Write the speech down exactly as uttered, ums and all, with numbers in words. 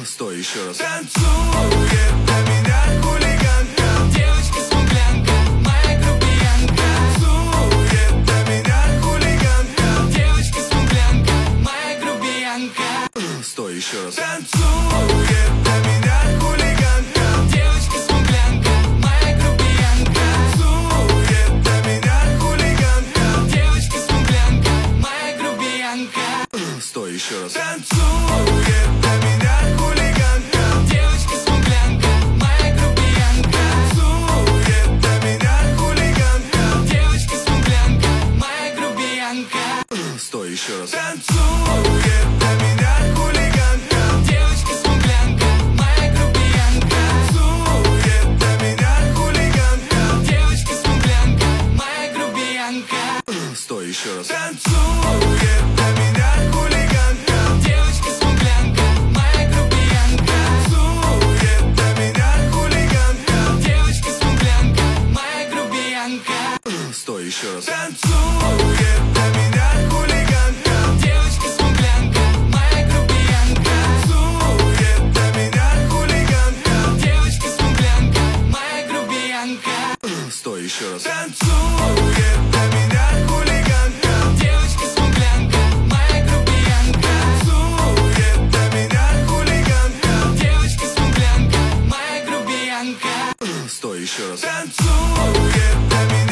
Стой еще раз. Танцует для меня хулиганка, девочка-смуглянка, моя грубиянка. Танцует для меня хулиганка, девочка-смуглянка, моя грубиянка. Стой еще раз. Танцует для меня хулиганка, девочка-смуглянка, моя грубиянка. Танцует для меня хулиганка, девочка-смуглянка, моя грубиянка. Стой еще раз. Танцует для меня хулиганка, девочка-смуглянка, моя грубиянка. Танцует для меня хулиганка, девочка-смуглянка, моя грубиянка. Стой еще раз. Танцует для меня хулиганка, девочка-смуглянка, моя грубиянка. Танцует для меня хулиганка, девочка-смуглянка, моя грубиянка. Стой еще раз. Танцует для меня хулиганка, девочка-смуглянка, моя грубиянка. Танцует для меня хулиганка, девочка-смуглянка, моя грубиянка. Стой еще раз. Танцует для меня хулиганка, девочка-смуглянка, моя грубиянка. Танцует для меня хулиганка, девочка-смуглянка, моя грубиянка. Стой еще раз. Танцует для меня хулиганка, девочка-смуглянка, моя грубиянка. Танцует для меня хулиганка, девочка-смуглянка, моя грубиянка. Стой еще раз. Танцует для меня